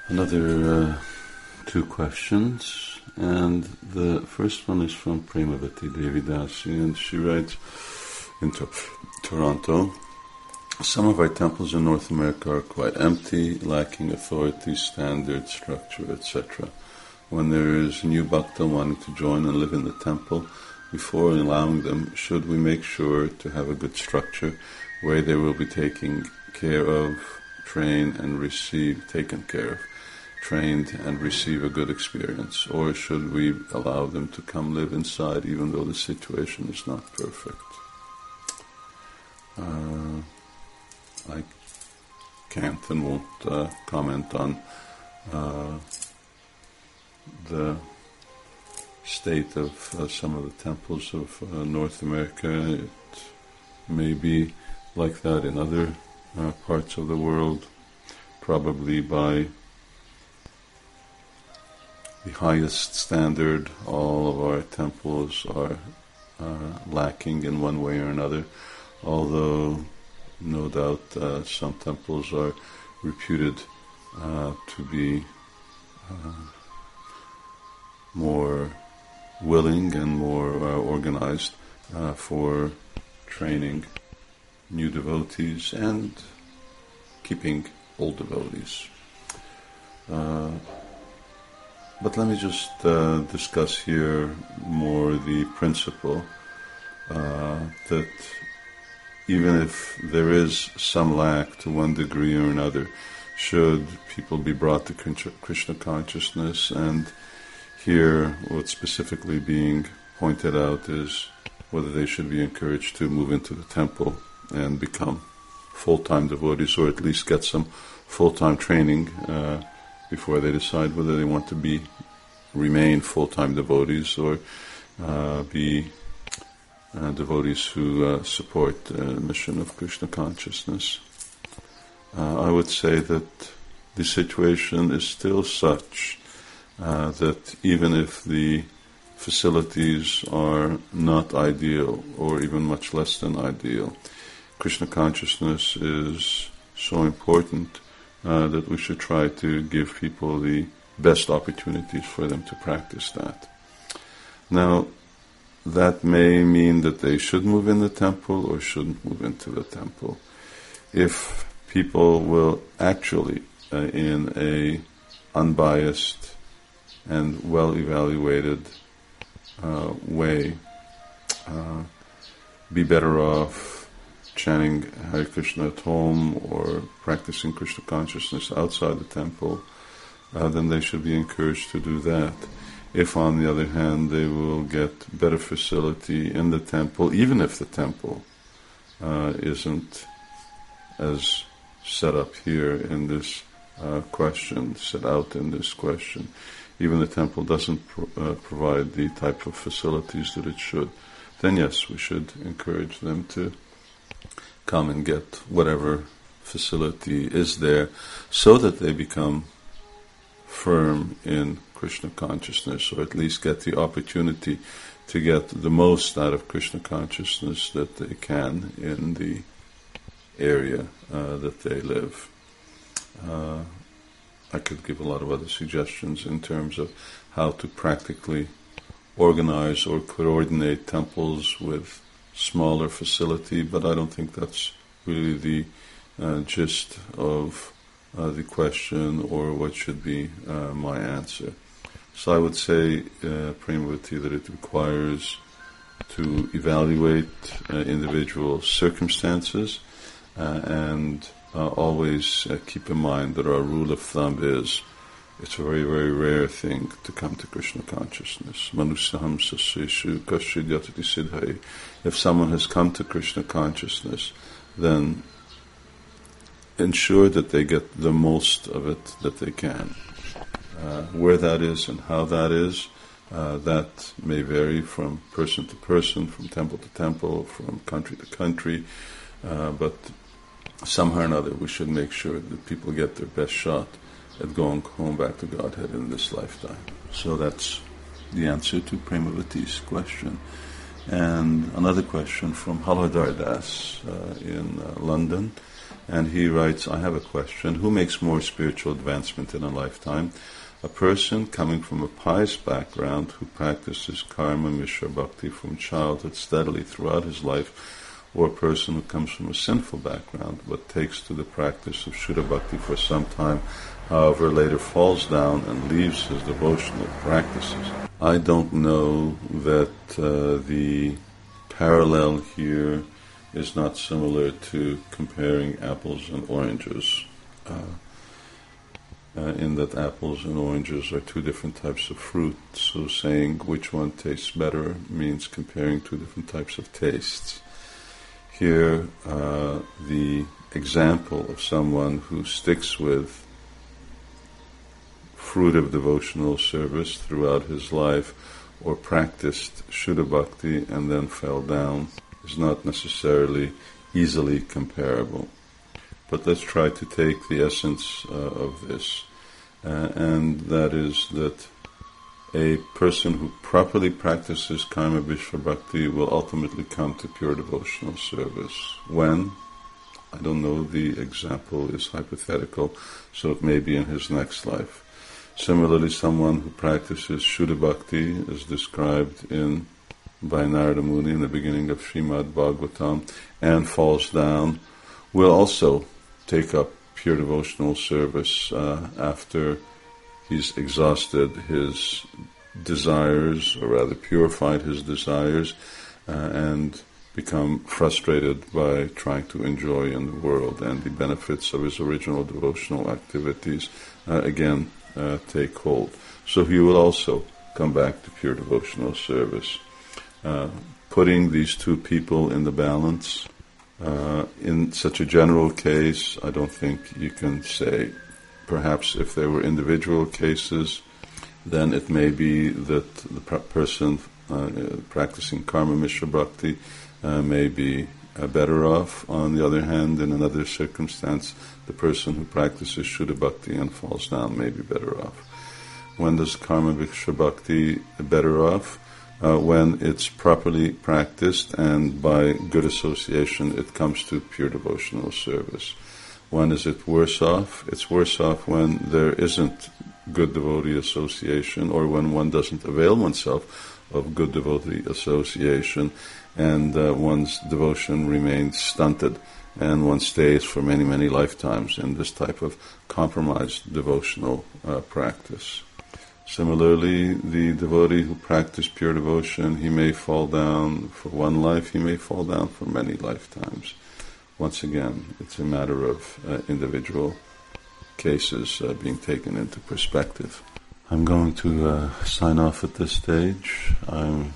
Another two questions, and the first one is from Premavati Devi Dasi, and she writes in Toronto, some of our temples in North America are quite empty, lacking authority, standard, structure, etc. When there is a new bhakta wanting to join and live in the temple, before allowing them, should we make sure to have a good structure where they will be taken care of, trained and taken care of, trained and receive a good experience, or should we allow them to come live inside even though the situation is not perfect? I can't and won't comment on the state of some of the temples of North America. It may be like that in other parts of the world, probably by the highest standard. All of our temples are lacking in one way or another, although no doubt some temples are reputed to be more willing and more organized for training new devotees and keeping old devotees. But let me just discuss here more the principle that even if there is some lack to one degree or another, should people be brought to Krishna consciousness, and here what's specifically being pointed out is whether they should be encouraged to move into the temple and become full-time devotees, or at least get some full-time training before they decide whether they want to remain full-time devotees or be devotees who support the mission of Krishna consciousness. I would say that the situation is still such that even if the facilities are not ideal or even much less than ideal, Krishna consciousness is so important that we should try to give people the best opportunities for them to practice that. Now, that may mean that they should move in the temple or shouldn't move into the temple. If people will actually, in a unbiased and well-evaluated way, be better off chanting Hare Krishna at home or practicing Krishna consciousness outside the temple, then they should be encouraged to do that. If, on the other hand, they will get better facility in the temple, even if the temple isn't as set up here in this question, set out in this question, even the temple doesn't provide the type of facilities that it should, then yes, we should encourage them to come and get whatever facility is there so that they become firm in Krishna consciousness, or at least get the opportunity to get the most out of Krishna consciousness that they can in the area that they live. I could give a lot of other suggestions in terms of how to practically organize or coordinate temples with smaller facility, but I don't think that's really the gist of the question or what should be my answer. So I would say, Premavati, that it requires to evaluate individual circumstances and always keep in mind that our rule of thumb is it's a very, very rare thing to come to Krishna consciousness. Manusaham saseshu kashid yatati siddhai. If someone has come to Krishna consciousness, then ensure that they get the most of it that they can. Where that is and how that is, that may vary from person to person, from temple to temple, from country to country, but somehow or another we should make sure that people get their best shot at going home back to Godhead in this lifetime. So that's the answer to Premavati's question. And another question from Haladar Das in London. And he writes, I have a question. Who makes more spiritual advancement in a lifetime? A person coming from a pious background who practices karma, mishra, bhakti from childhood steadily throughout his life, or a person who comes from a sinful background but takes to the practice of Shuddha Bhakti for some time, however later falls down and leaves his devotional practices. I don't know that the parallel here is not similar to comparing apples and oranges, in that apples and oranges are two different types of fruit, so saying which one tastes better means comparing two different types of tastes. Here, the example of someone who sticks with fruit of devotional service throughout his life, or practiced Shuddha Bhakti and then fell down, is not necessarily easily comparable. But let's try to take the essence of this, and that is that a person who properly practices Karma Vishva Bhakti will ultimately come to pure devotional service. When? I don't know, the example is hypothetical, so it may be in his next life. Similarly, someone who practices Shuddha Bhakti, as described by Narada Muni in the beginning of Srimad Bhagavatam, and falls down, will also take up pure devotional service after he's exhausted his desires, or rather purified his desires, and become frustrated by trying to enjoy in the world, and the benefits of his original devotional activities again take hold. So he will also come back to pure devotional service. Putting these two people in the balance, in such a general case, I don't think you can say. Perhaps if there were individual cases, then it may be that the person practicing Karma Mishra Bhakti may be better off. On the other hand, in another circumstance, the person who practices Shuddha Bhakti and falls down may be better off. When does Karma Mishra Bhakti better off? When it's properly practiced and by good association it comes to pure devotional service. When is it worse off? It's worse off when there isn't good devotee association, or when one doesn't avail oneself of good devotee association, and one's devotion remains stunted, and one stays for many, many lifetimes in this type of compromised devotional practice. Similarly, the devotee who practiced pure devotion, he may fall down for one life, he may fall down for many lifetimes. Once again, it's a matter of individual cases being taken into perspective. I'm going to sign off at this stage. I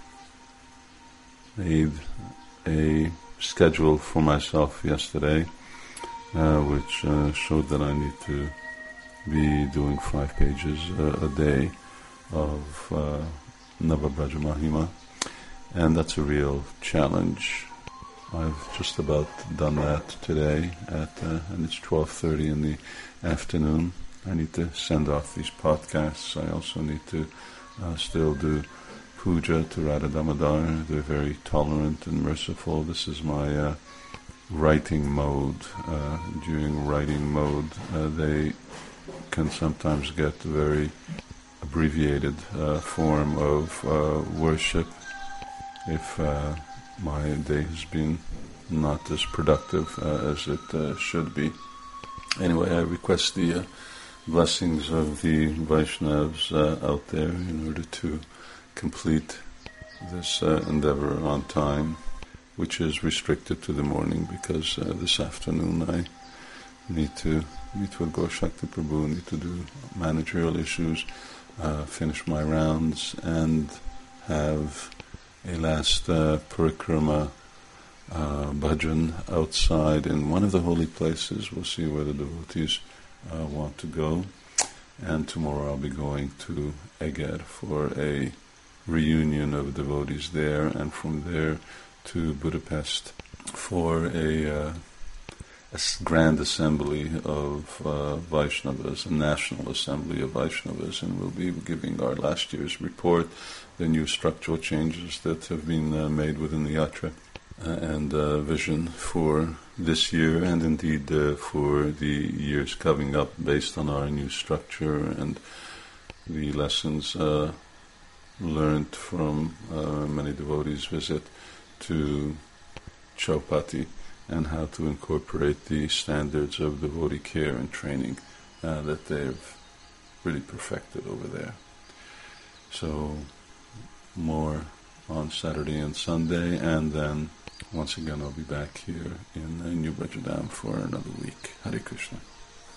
made a schedule for myself yesterday, which showed that I need to be doing 5 pages a day of Navabraja Mahima, and that's a real challenge. I've just about done that today, and it's 12:30 in the afternoon. I need to send off these podcasts. I also need to still do puja to Radha Damodar. They're very tolerant and merciful. This is my writing mode. During writing mode, they can sometimes get a very abbreviated form of worship if my day has been not as productive as it should be. Anyway, I request the blessings of the Vaishnavas out there in order to complete this endeavor on time, which is restricted to the morning because this afternoon I need to meet with Gaur Shakti Prabhu, need to do managerial issues, finish my rounds, and have a last parikrama bhajan outside in one of the holy places. We'll see where the devotees want to go. And tomorrow I'll be going to Eger for a reunion of devotees there, and from there to Budapest for a grand assembly of Vaishnavas, a national assembly of Vaishnavas, and we'll be giving our last year's report, the new structural changes that have been made within the Yatra. and vision for this year, and indeed for the years coming up, based on our new structure and the lessons learned from many devotees' visit to Chaupati, and how to incorporate the standards of devotee care and training that they've really perfected over there. So more on Saturday and Sunday, and then once again I'll be back here in New Brajadam for another week. Hare Krishna.